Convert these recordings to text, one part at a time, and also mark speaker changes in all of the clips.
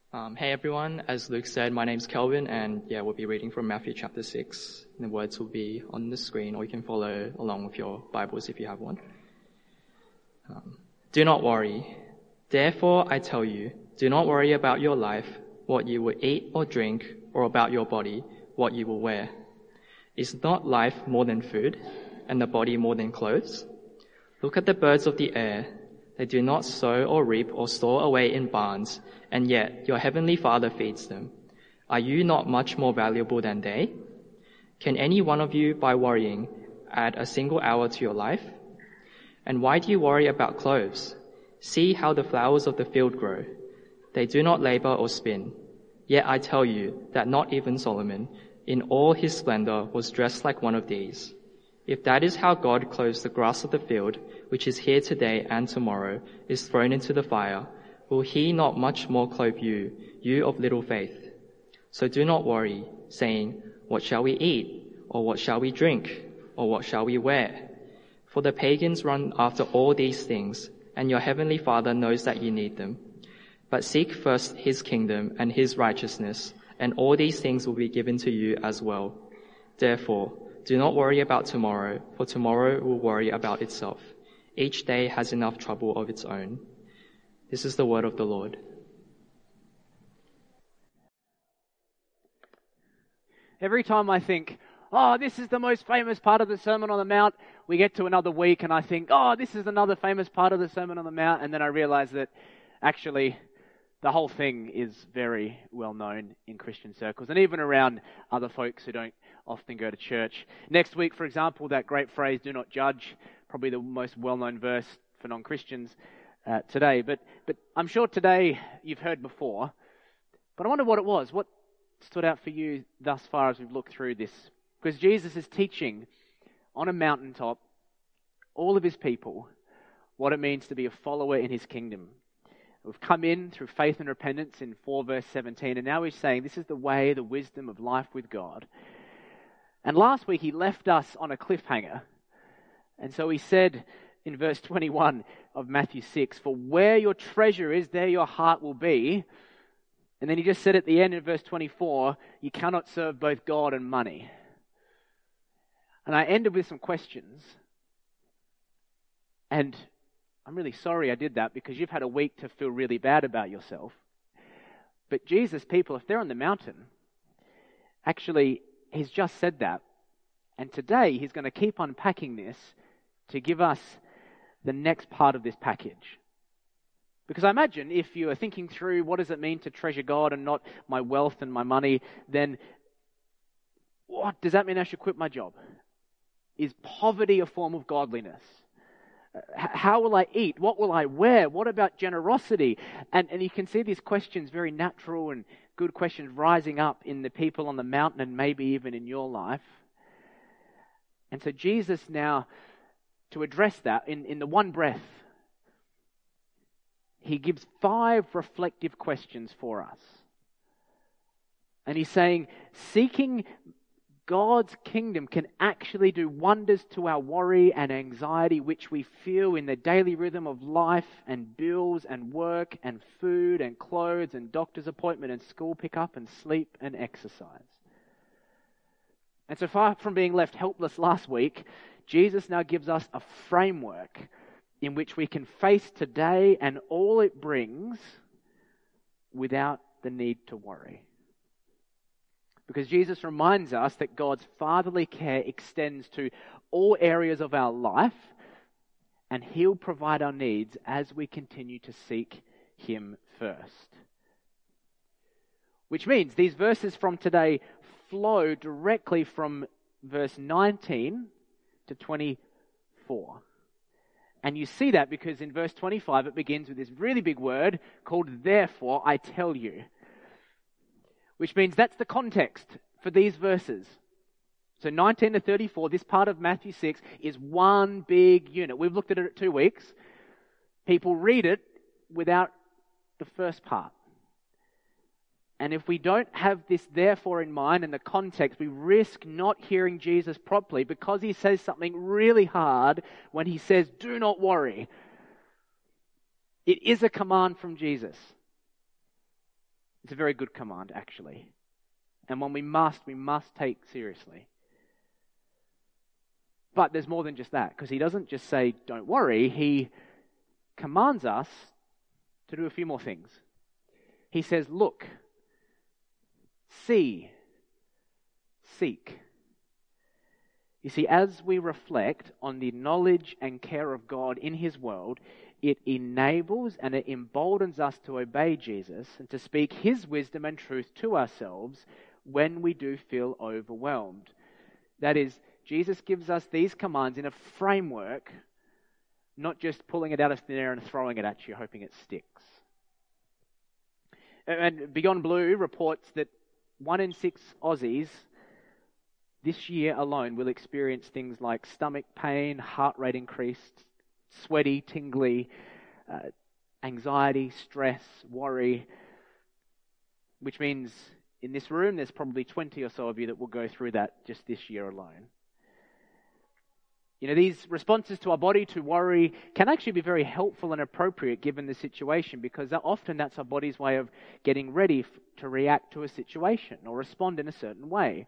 Speaker 1: Hey everyone, as Luke said, my name's Kelvin, and we'll be reading from Matthew chapter 6. The words will be on the screen, or you can follow along with your Bibles if you have one. Do not worry. Therefore, I tell you, do not worry about your life, what you will eat or drink, or about your body, what you will wear. Is not life more than food, and the body more than clothes? Look at the birds of the air. They do not sow or reap or store away in barns, and yet your heavenly Father feeds them. Are you not much more valuable than they? Can any one of you, by worrying, add a single hour to your life? And why do you worry about clothes? See how the flowers of the field grow. They do not labor or spin. Yet I tell you that not even Solomon, in all his splendor, was dressed like one of these. If that is how God clothes the grass of the field, which is here today and tomorrow, is thrown into the fire, will he not much more clothe you, you of little faith? So do not worry, saying, what shall we eat? Or what shall we drink? Or what shall we wear? For the pagans run after all these things, and your heavenly Father knows that you need them. But seek first his kingdom and his righteousness, and all these things will be given to you as well. Therefore, do not worry about tomorrow, for tomorrow will worry about itself. Each day has enough trouble of its own. This is the word of the Lord.
Speaker 2: Every time I think, this is the most famous part of the Sermon on the Mount, we get to another week and I think, this is another famous part of the Sermon on the Mount, and then I realize that actually the whole thing is very well known in Christian circles and even around other folks who don't often go to church. Next week, for example, that great phrase, do not judge, probably the most well-known verse for non-Christians today. But I'm sure today you've heard before, but I wonder what it was. What stood out for you thus far as we've looked through this? Because Jesus is teaching on a mountaintop all of his people what it means to be a follower in his kingdom. We've come in through faith and repentance in 4 verse 17, and now he's saying this is the way, the wisdom of life with God. And last week he left us on a cliffhanger. And so he said in verse 21 of Matthew 6, for where your treasure is, there your heart will be. And then he just said at the end in verse 24, you cannot serve both God and money. And I ended with some questions. And I'm really sorry I did that because you've had a week to feel really bad about yourself. But Jesus, people, if they're on the mountain, actually, he's just said that. And today he's going to keep unpacking this to give us the next part of this package. Because I imagine if you are thinking through what does it mean to treasure God and not my wealth and my money, then what does that mean I should quit my job? Is poverty a form of godliness? How will I eat? What will I wear? What about generosity? And you can see these questions, very natural and good questions, rising up in the people on the mountain and maybe even in your life. And so Jesus now, to address that in the one breath, he gives 5 reflective questions for us. And he's saying, seeking God's kingdom can actually do wonders to our worry and anxiety, which we feel in the daily rhythm of life and bills and work and food and clothes and doctor's appointment and school pickup and sleep and exercise. And so far from being left helpless last week, Jesus now gives us a framework in which we can face today and all it brings without the need to worry. Because Jesus reminds us that God's fatherly care extends to all areas of our life, and he'll provide our needs as we continue to seek him first. Which means these verses from today flow directly from verse 19 to 24. And you see that because in verse 25 it begins with this really big word called therefore I tell you. Which means that's the context for these verses. So 19 to 34, this part of Matthew 6 is one big unit. We've looked at it at 2 weeks. People read it without the first part. And if we don't have this therefore in mind and the context, we risk not hearing Jesus properly because he says something really hard when he says, do not worry. It is a command from Jesus. It's a very good command, actually. And one we must take seriously. But there's more than just that, because he doesn't just say, don't worry. He commands us to do a few more things. He says, look, see, seek. You see, as we reflect on the knowledge and care of God in his world, it enables and it emboldens us to obey Jesus and to speak his wisdom and truth to ourselves when we do feel overwhelmed. That is, Jesus gives us these commands in a framework, not just pulling it out of thin air and throwing it at you, hoping it sticks. And Beyond Blue reports that 1 in 6 Aussies this year alone will experience things like stomach pain, heart rate increased, sweaty, tingly, anxiety, stress, worry, which means in this room there's probably 20 or so of you that will go through that just this year alone. You know, these responses to our body to worry can actually be very helpful and appropriate given the situation, because often that's our body's way of getting ready to react to a situation or respond in a certain way.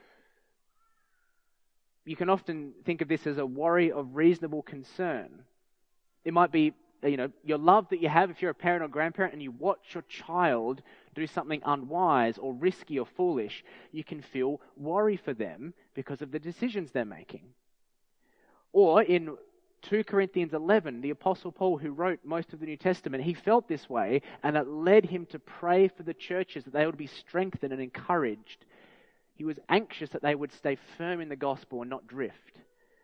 Speaker 2: You can often think of this as a worry of reasonable concern. It might be, your love that you have if you're a parent or grandparent and you watch your child do something unwise or risky or foolish. You can feel worry for them because of the decisions they're making. Or in 2 Corinthians 11, the Apostle Paul, who wrote most of the New Testament, he felt this way, and it led him to pray for the churches that they would be strengthened and encouraged. He was anxious that they would stay firm in the gospel and not drift.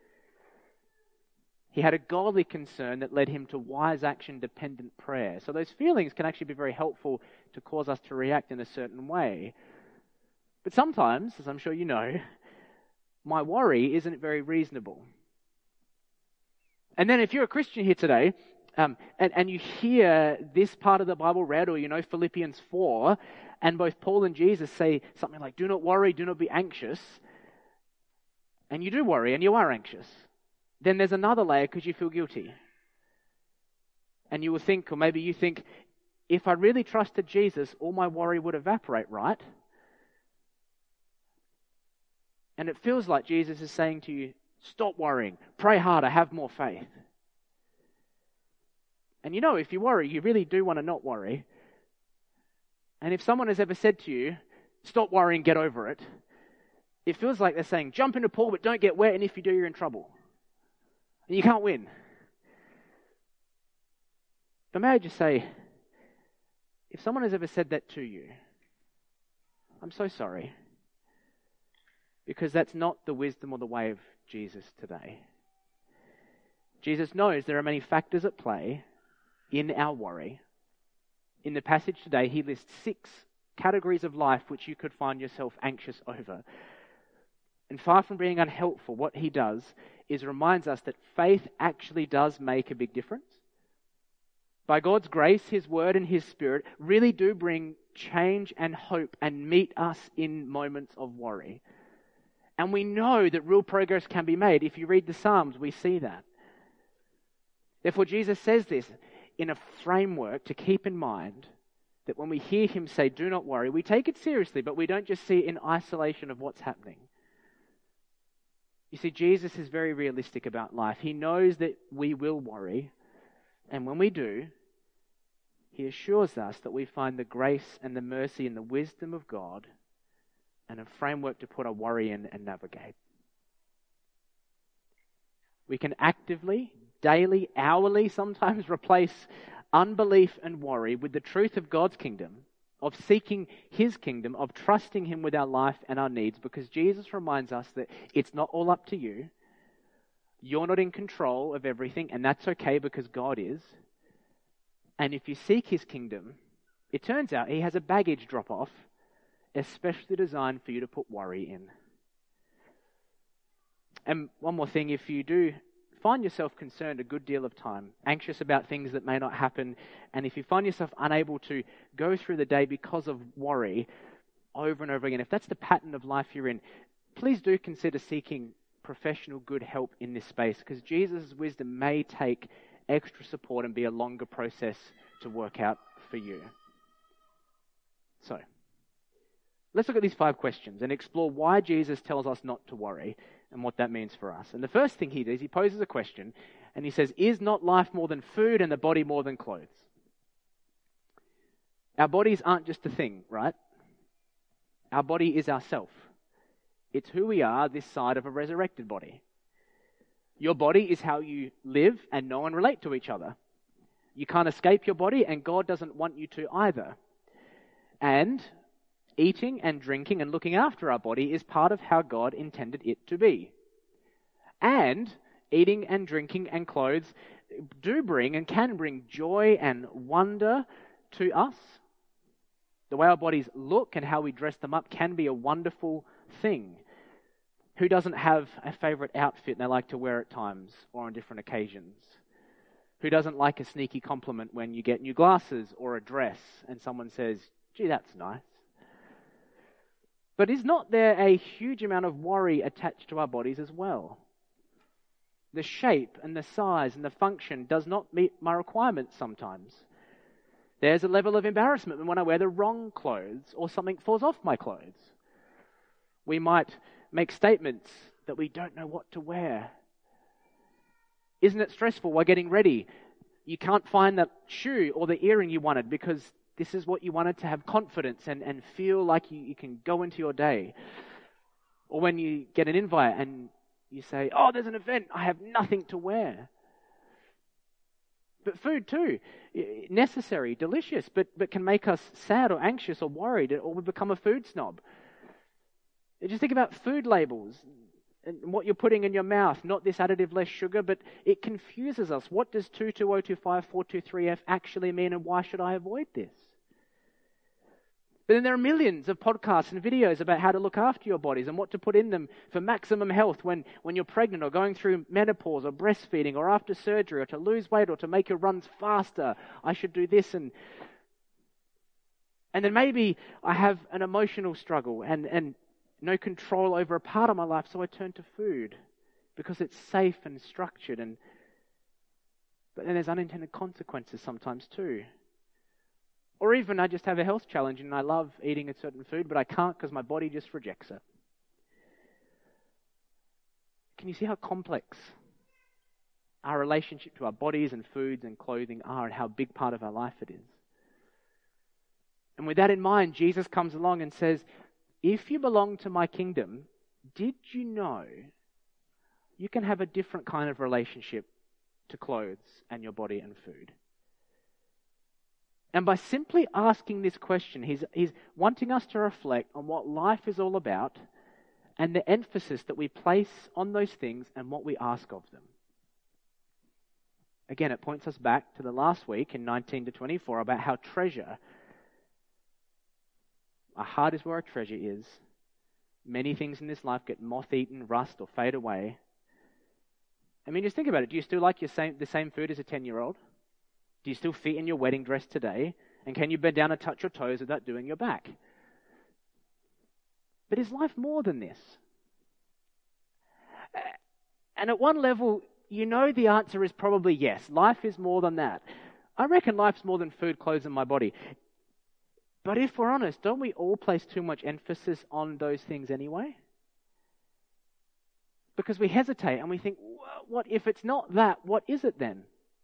Speaker 2: He had a godly concern that led him to wise action-dependent prayer. So those feelings can actually be very helpful to cause us to react in a certain way. But sometimes, as I'm sure you know, my worry isn't very reasonable. And then if you're a Christian here today, and you hear this part of the Bible read, or you know Philippians 4, and both Paul and Jesus say something like, do not worry, do not be anxious, and you do worry and you are anxious, then there's another layer because you feel guilty. And you will think, or maybe you think, if I really trusted Jesus, all my worry would evaporate, right? And it feels like Jesus is saying to you, stop worrying, pray harder, have more faith. And if you worry, you really do want to not worry. And if someone has ever said to you, stop worrying, get over it, it feels like they're saying, jump in the pool, but don't get wet, and if you do, you're in trouble. And you can't win. But may I just say, if someone has ever said that to you, I'm so sorry. Because that's not the wisdom or the way of Jesus today. Jesus knows there are many factors at play in our worry. In the passage today, he lists 6 categories of life which you could find yourself anxious over. And far from being unhelpful, what he does is reminds us that faith actually does make a big difference. By God's grace, his word and his spirit really do bring change and hope and meet us in moments of worry. And we know that real progress can be made. If you read the Psalms, we see that. Therefore, Jesus says this in a framework to keep in mind that when we hear him say, do not worry, we take it seriously, but we don't just see it in isolation of what's happening. You see, Jesus is very realistic about life. He knows that we will worry, and when we do, he assures us that we find the grace and the mercy and the wisdom of God and a framework to put our worry in and navigate. We can actively, daily, hourly, sometimes replace unbelief and worry with the truth of God's kingdom, of seeking his kingdom, of trusting him with our life and our needs, because Jesus reminds us that it's not all up to you. You're not in control of everything, and that's okay because God is. And if you seek his kingdom, it turns out he has a baggage drop-off, especially designed for you to put worry in. And one more thing, if you do find yourself concerned a good deal of time, anxious about things that may not happen, and if you find yourself unable to go through the day because of worry over and over again, if that's the pattern of life you're in, please do consider seeking professional good help in this space, because Jesus' wisdom may take extra support and be a longer process to work out for you. So, let's look at these 5 questions and explore why Jesus tells us not to worry and what that means for us. And the first thing he does, he poses a question and he says, is not life more than food and the body more than clothes? Our bodies aren't just a thing, right? Our body is ourself. It's who we are this side of a resurrected body. Your body is how you live and know and relate to each other. You can't escape your body, and God doesn't want you to either. And eating and drinking and looking after our body is part of how God intended it to be. And eating and drinking and clothes do bring and can bring joy and wonder to us. The way our bodies look and how we dress them up can be a wonderful thing. Who doesn't have a favorite outfit and they like to wear at times or on different occasions? Who doesn't like a sneaky compliment when you get new glasses or a dress and someone says, gee, that's nice? But is not there a huge amount of worry attached to our bodies as well? The shape and the size and the function does not meet my requirements sometimes. There's a level of embarrassment when I wear the wrong clothes or something falls off my clothes. We might make statements that we don't know what to wear. Isn't it stressful while getting ready? You can't find that shoe or the earring you wanted because this is what you wanted to have confidence and feel like you can go into your day. Or when you get an invite and you say, oh, there's an event, I have nothing to wear. But food too, necessary, delicious, but can make us sad or anxious or worried, or we become a food snob. Just think about food labels and what you're putting in your mouth, not this additive, less sugar, but it confuses us. What does 22025 F actually mean, and why should I avoid this? But then there are millions of podcasts and videos about how to look after your bodies and what to put in them for maximum health when you're pregnant or going through menopause or breastfeeding or after surgery or to lose weight or to make your runs faster. I should do this and then maybe I have an emotional struggle and no control over a part of my life, so I turn to food because it's safe and structured. But then there's unintended consequences sometimes too. Or even I just have a health challenge and I love eating a certain food, but I can't because my body just rejects it. Can you see how complex our relationship to our bodies and foods and clothing are, and how big part of our life it is? And with that in mind, Jesus comes along and says, if you belong to my kingdom, did you know you can have a different kind of relationship to clothes and your body and food? And by simply asking this question, he's wanting us to reflect on what life is all about and the emphasis that we place on those things and what we ask of them. Again, it points us back to the last week in 19 to 24 about how treasure, our heart is where our treasure is. Many things in this life get moth-eaten, rust, or fade away. I mean, just think about it. Do you still like the same food as a 10-year-old? Do you still fit in your wedding dress today? And can you bend down and touch your toes without doing your back? But is life more than this? And at one level, you know the answer is probably yes. Life is more than that. I reckon life's more than food, clothes, and my body. But if we're honest, don't we all place too much emphasis on those things anyway? Because we hesitate and we think, what if it's not that? What is it then?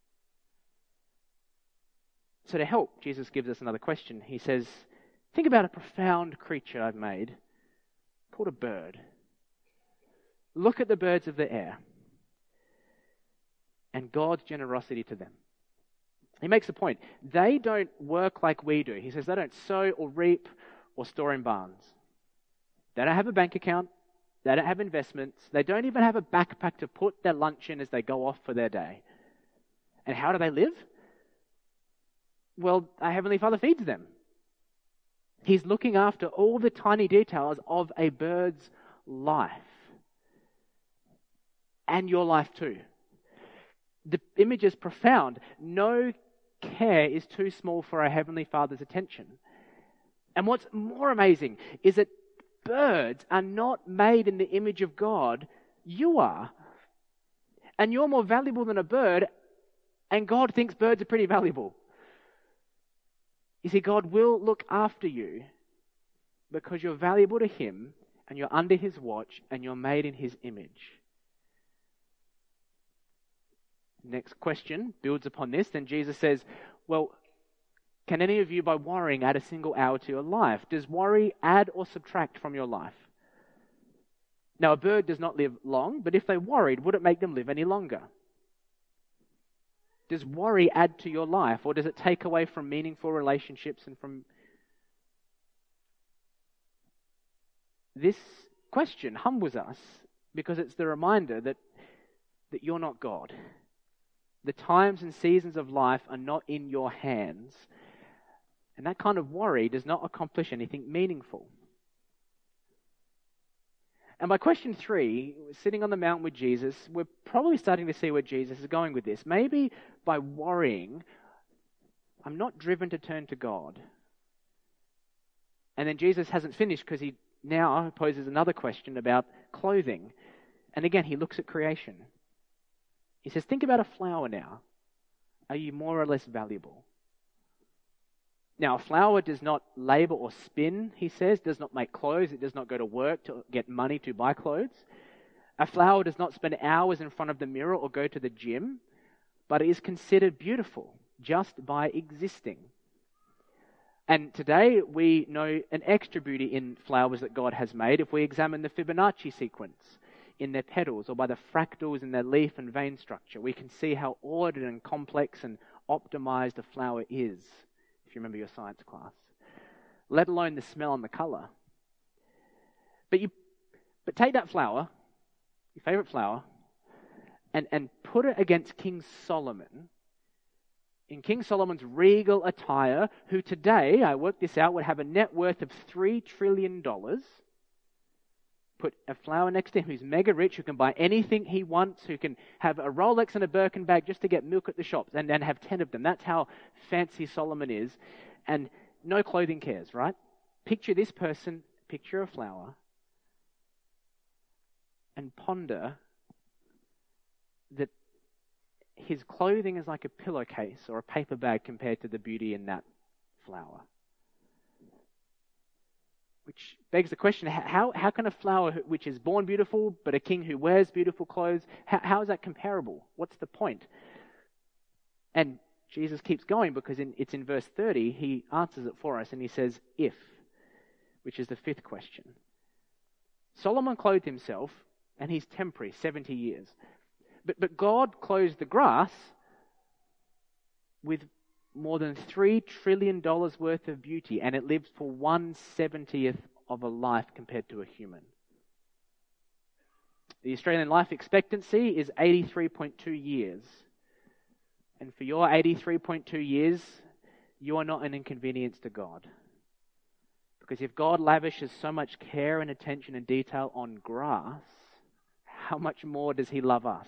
Speaker 2: So to help, Jesus gives us another question. He says, think about a profound creature I've made called a bird. Look at the birds of the air and God's generosity to them. He makes a point. They don't work like we do. He says they don't sow or reap or store in barns. They don't have a bank account. They don't have investments. They don't even have a backpack to put their lunch in as they go off for their day. And how do they live? Well, our Heavenly Father feeds them. He's looking after all the tiny details of a bird's life. And your life too. The image is profound. No care is too small for our Heavenly Father's attention. And what's more amazing is that birds are not made in the image of God. You are. And you're more valuable than a bird, and God thinks birds are pretty valuable. You see, God will look after you because you're valuable to Him and you're under His watch and you're made in His image. Next question builds upon this. Then Jesus says, well, can any of you by worrying add a single hour to your life? Does worry add or subtract from your life? Now, a bird does not live long, but if they worried, would it make them live any longer? Does worry add to your life, or does it take away from meaningful relationships and from... This question humbles us because it's the reminder that you're not God. The times and seasons of life are not in your hands. And that kind of worry does not accomplish anything meaningful. And by question 3, sitting on the mountain with Jesus, we're probably starting to see where Jesus is going with this. Maybe by worrying, I'm not driven to turn to God. And then Jesus hasn't finished because he now poses another question about clothing. And again, he looks at creation. He says, think about a flower now. Are you more or less valuable? Now, a flower does not labor or spin, he says, does not make clothes, it does not go to work to get money to buy clothes. A flower does not spend hours in front of the mirror or go to the gym, but it is considered beautiful just by existing. And today we know an extra beauty in flowers that God has made if we examine the Fibonacci sequence in their petals or by the fractals in their leaf and vein structure. We can see how ordered and complex and optimized a flower is. If you remember your science class, let alone the smell and the color. But take that flower, your favorite flower, and put it against King Solomon. In King Solomon's regal attire, who today, I worked this out, would have a net worth of $3 trillion. Put a flower next to him who's mega rich, who can buy anything he wants, who can have a Rolex and a Birkin bag just to get milk at the shops and have 10 of them. That's how fancy Solomon is. And no clothing cares, right? Picture this person, picture a flower, and ponder that his clothing is like a pillowcase or a paper bag compared to the beauty in that flower. Which begs the question, how can a flower which is born beautiful, but a king who wears beautiful clothes, how is that comparable? What's the point? And Jesus keeps going because it's in verse 30, he answers it for us and he says, if, which is the 5th question. Solomon clothed himself, and he's temporary, 70 years. But God clothes the grass with more than $3 trillion worth of beauty, and it lives for 1/70th of a life compared to a human. The Australian life expectancy is 83.2 years. And for your 83.2 years, you are not an inconvenience to God. Because if God lavishes so much care and attention and detail on grass, how much more does he love us?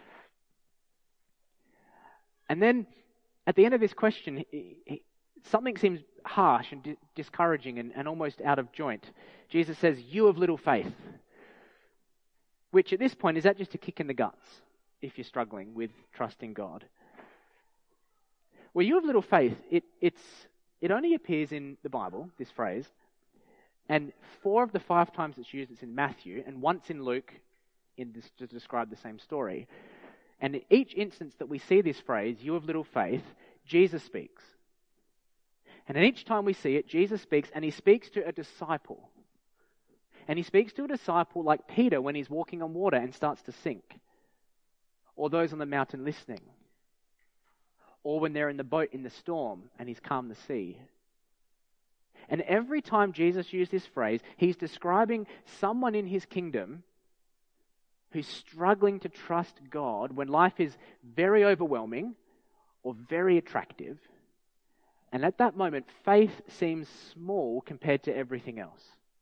Speaker 2: And then, at the end of this question, something seems harsh and discouraging and almost out of joint. Jesus says, you of little faith. Which at this point, is that just a kick in the guts if you're struggling with trusting God? Well, you of little faith, it only appears in the Bible, this phrase, and 4 of the 5 times it's used, it's in Matthew, and once in Luke to describe the same story. And in each instance that we see this phrase, you of little faith, Jesus speaks. And in each time we see it, Jesus speaks, and he speaks to a disciple. And he speaks to a disciple like Peter when he's walking on water and starts to sink. Or those on the mountain listening. Or when they're in the boat in the storm and he's calmed the sea. And every time Jesus used this phrase, he's describing someone in his kingdom who's struggling to trust God when life is very overwhelming or very attractive. And at that moment, faith seems small compared to everything else.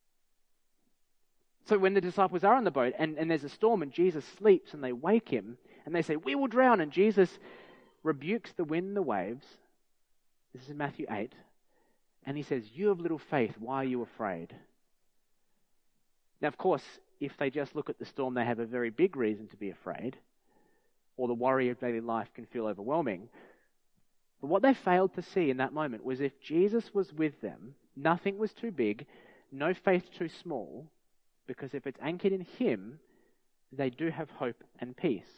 Speaker 2: So when the disciples are on the boat and there's a storm and Jesus sleeps and they wake him and they say, we will drown, and Jesus rebukes the wind and the waves. This is in Matthew 8. And he says, you of little faith, why are you afraid? Now, of course, if they just look at the storm, they have a very big reason to be afraid, or the worry of daily life can feel overwhelming. But what they failed to see in that moment was if Jesus was with them, nothing was too big, no faith too small, because if it's anchored in him, they do have hope and peace.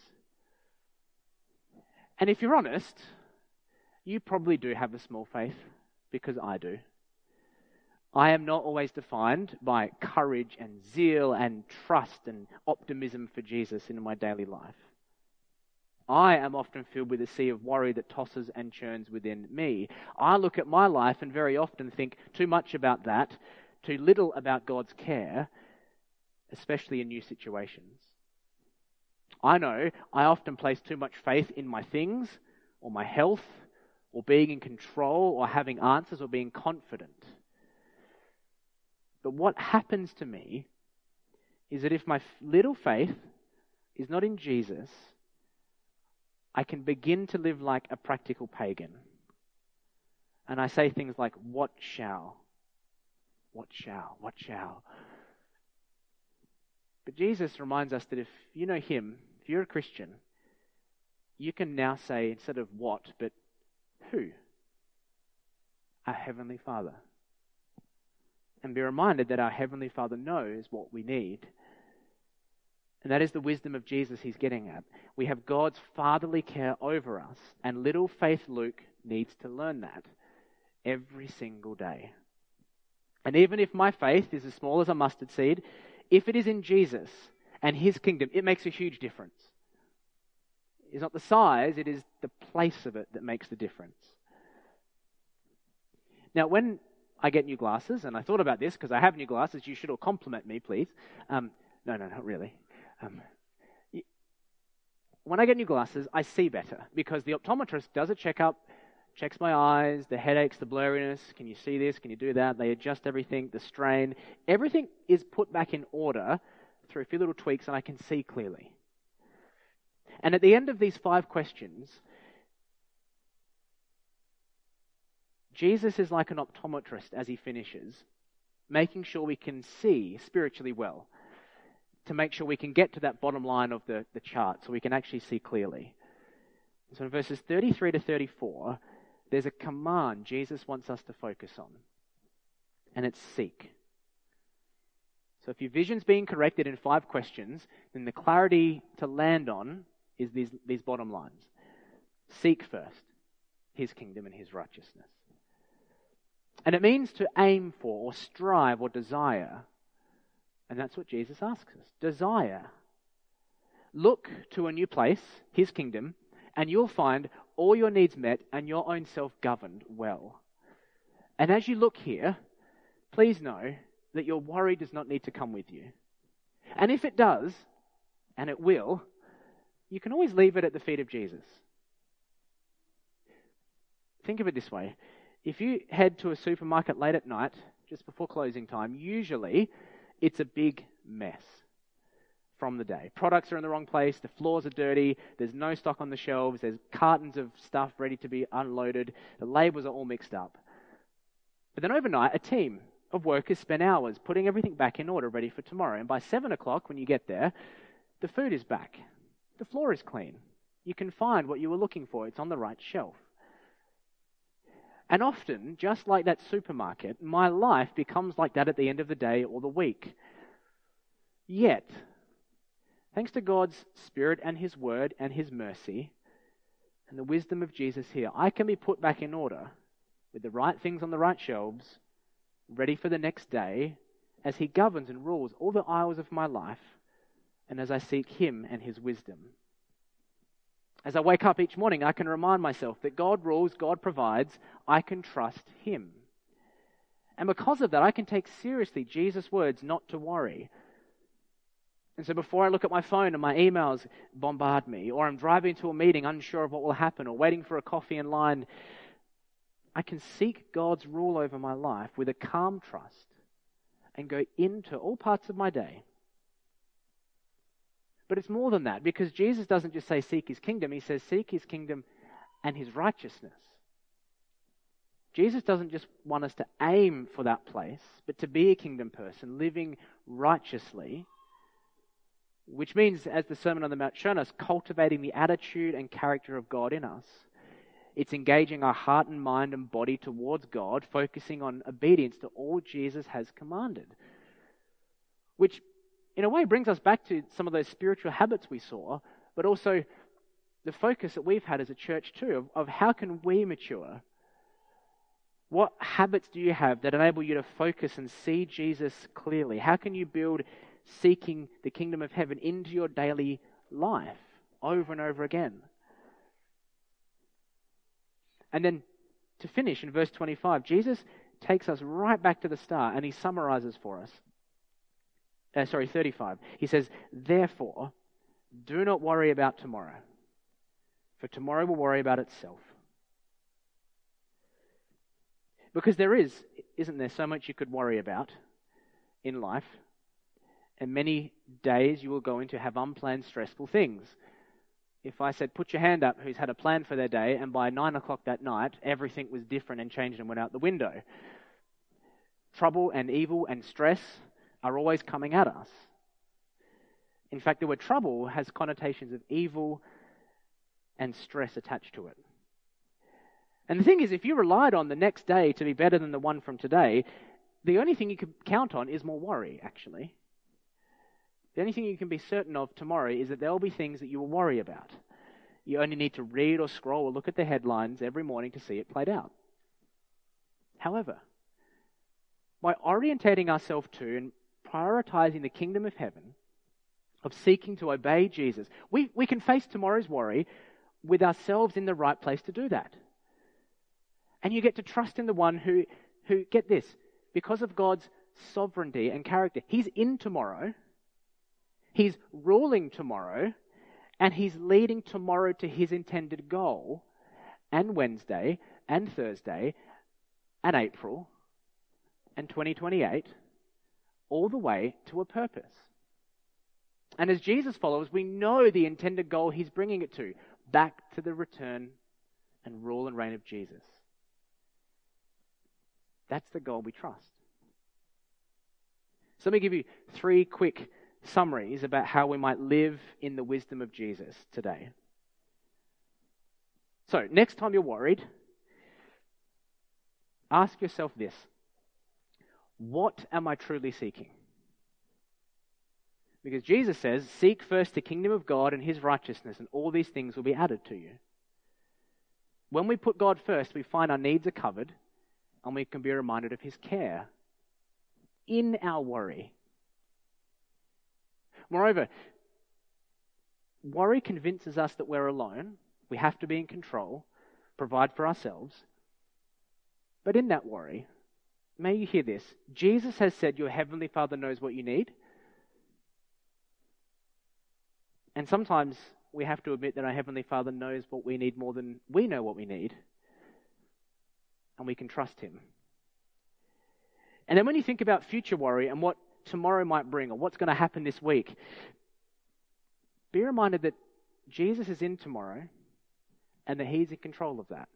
Speaker 2: And if you're honest, you probably do have a small faith, because I do. I am not always defined by courage and zeal and trust and optimism for Jesus in my daily life. I am often filled with a sea of worry that tosses and churns within me. I look at my life and very often think too much about that, too little about God's care, especially in new situations. I know I often place too much faith in my things, or my health, or being in control, or having answers, or being confident. But what happens to me is that if my little faith is not in Jesus, I can begin to live like a practical pagan. And I say things like, what shall? What shall? What shall? But Jesus reminds us that if you know him, if you're a Christian, you can now say, instead of what, but who? Our Heavenly Father. And be reminded that our Heavenly Father knows what we need. And that is the wisdom of Jesus he's getting at. We have God's fatherly care over us, and little faith Luke needs to learn that every single day. And even if my faith is as small as a mustard seed, if it is in Jesus and his kingdom, it makes a huge difference. It's not the size, it is the place of it that makes the difference. Now, when I get new glasses, and I thought about this because I have new glasses, you should all compliment me, please. No, not really. When I get new glasses, I see better because the optometrist does a checkup, checks my eyes, the headaches, the blurriness. Can you see this? Can you do that? They adjust everything, the strain. Everything is put back in order through a few little tweaks, and I can see clearly. And at the end of these 5 questions, Jesus is like an optometrist as he finishes, making sure we can see spiritually well, to make sure we can get to that bottom line of the chart so we can actually see clearly. So in verses 33 to 34, there's a command Jesus wants us to focus on, and it's seek. So if your vision's being corrected in 5 questions, then the clarity to land on is these bottom lines. Seek first his kingdom and his righteousness. And it means to aim for or strive or desire. And that's what Jesus asks us. Desire. Look to a new place, his kingdom, and you'll find all your needs met and your own self governed well. And as you look here, please know that your worry does not need to come with you. And if it does, and it will, you can always leave it at the feet of Jesus. Think of it this way. If you head to a supermarket late at night, just before closing time, usually it's a big mess from the day. Products are in the wrong place, the floors are dirty, there's no stock on the shelves, there's cartons of stuff ready to be unloaded, the labels are all mixed up. But then overnight, a team of workers spend hours putting everything back in order, ready for tomorrow. And by 7 o'clock, when you get there, the food is back. The floor is clean. You can find what you were looking for. It's on the right shelf. And often, just like that supermarket, my life becomes like that at the end of the day or the week. Yet, thanks to God's Spirit and his word and his mercy and the wisdom of Jesus here, I can be put back in order with the right things on the right shelves, ready for the next day, as he governs and rules all the aisles of my life, and as I seek him and his wisdom. As I wake up each morning, I can remind myself that God rules, God provides, I can trust him. And because of that, I can take seriously Jesus' words not to worry. And so before I look at my phone and my emails bombard me, or I'm driving to a meeting unsure of what will happen, or waiting for a coffee in line, I can seek God's rule over my life with a calm trust and go into all parts of my day. But it's more than that, because Jesus doesn't just say seek his kingdom, he says seek his kingdom and his righteousness. Jesus doesn't just want us to aim for that place, but to be a kingdom person, living righteously, which means, as the Sermon on the Mount shown us, cultivating the attitude and character of God in us. It's engaging our heart and mind and body towards God, focusing on obedience to all Jesus has commanded. Which, in a way, brings us back to some of those spiritual habits we saw, but also the focus that we've had as a church too, of how can we mature? What habits do you have that enable you to focus and see Jesus clearly? How can you build seeking the kingdom of heaven into your daily life over and over again? And then to finish in verse 25, Jesus takes us right back to the start and he summarizes for us. 35. He says, "Therefore, do not worry about tomorrow, for tomorrow will worry about itself." Because there isn't there, so much you could worry about in life. And many days you will go into have unplanned, stressful things. If I said, put your hand up who's had a plan for their day, and by 9 o'clock that night, everything was different and changed and went out the window. Trouble and evil and stress are always coming at us. In fact, the word trouble has connotations of evil and stress attached to it. And the thing is, if you relied on the next day to be better than the one from today, the only thing you could count on is more worry, actually. The only thing you can be certain of tomorrow is that there will be things that you will worry about. You only need to read or scroll or look at the headlines every morning to see it played out. However, by orientating ourselves to and prioritizing the kingdom of heaven, of seeking to obey Jesus, we can face tomorrow's worry with ourselves in the right place to do that. And you get to trust in the one who get this, because of God's sovereignty and character, he's in tomorrow, he's ruling tomorrow, and he's leading tomorrow to his intended goal, and Wednesday, and Thursday, and April, and 2028, all the way to a purpose. And as Jesus followers, we know the intended goal he's bringing it to, back to the return and rule and reign of Jesus. That's the goal we trust. So let me give you 3 quick summaries about how we might live in the wisdom of Jesus today. So, next time you're worried, ask yourself this: what am I truly seeking? Because Jesus says, seek first the kingdom of God and his righteousness, and all these things will be added to you. When we put God first, we find our needs are covered, and we can be reminded of his care in our worry. Moreover, worry convinces us that we're alone, we have to be in control, provide for ourselves. But in that worry, may you hear this: Jesus has said your heavenly Father knows what you need. And sometimes we have to admit that our heavenly Father knows what we need more than we know what we need. And we can trust him. And then when you think about future worry and what tomorrow might bring, or what's going to happen this week, be reminded that Jesus is in tomorrow and that he's in control of that.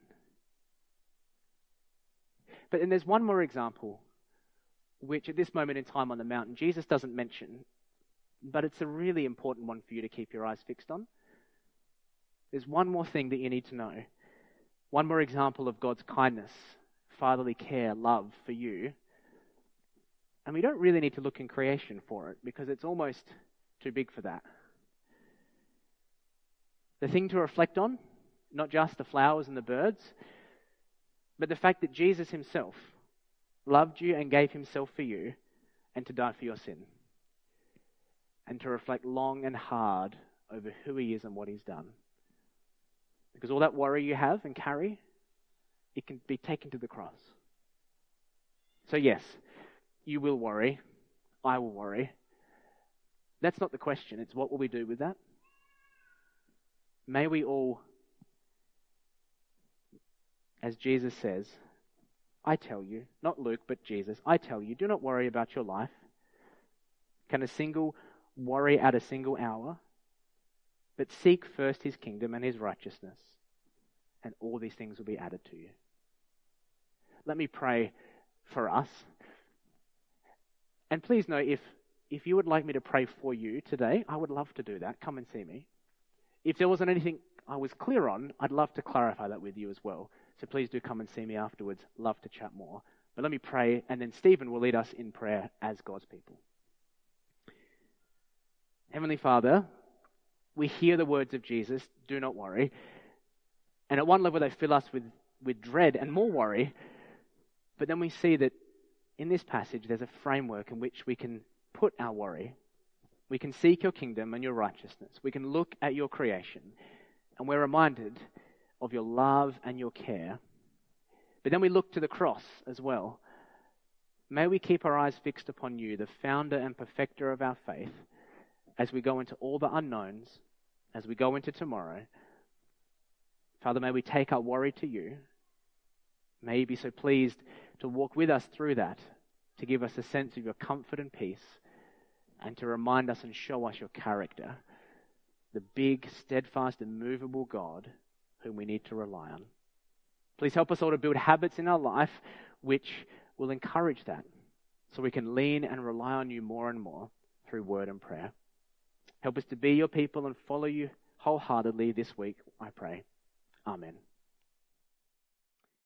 Speaker 2: But then there's one more example, which at this moment in time on the mountain, Jesus doesn't mention, but it's a really important one for you to keep your eyes fixed on. There's one more thing that you need to know. One more example of God's kindness, fatherly care, love for you. And we don't really need to look in creation for it, because it's almost too big for that. The thing to reflect on, not just the flowers and the birds, but the fact that Jesus himself loved you and gave himself for you, and to die for your sin. And to reflect long and hard over who he is and what he's done. Because all that worry you have and carry, it can be taken to the cross. So yes, you will worry. I will worry. That's not the question. It's what will we do with that? May we all, as Jesus says, I tell you, not Luke, but Jesus, I tell you, do not worry about your life. Can a single worry add a single hour? But seek first his kingdom and his righteousness, and all these things will be added to you. Let me pray for us. And please know, if you would like me to pray for you today, I would love to do that. Come and see me. If there wasn't anything I was clear on, I'd love to clarify that with you as well. So please do come and see me afterwards. Love to chat more. But let me pray, and then Stephen will lead us in prayer as God's people. Heavenly Father, we hear the words of Jesus, do not worry. And at one level they fill us with dread and more worry. But then we see that in this passage there's a framework in which we can put our worry. We can seek your kingdom and your righteousness. We can look at your creation, and we're reminded of your love and your care. But then we look to the cross as well. May we keep our eyes fixed upon you, the founder and perfecter of our faith, as we go into all the unknowns, as we go into tomorrow. Father, may we take our worry to you. May you be so pleased to walk with us through that, to give us a sense of your comfort and peace, and to remind us and show us your character, the big, steadfast, immovable God whom we need to rely on. Please help us all to build habits in our life which will encourage that, so we can lean and rely on you more and more through word and prayer. Help us to be your people and follow you wholeheartedly this week, I pray. Amen.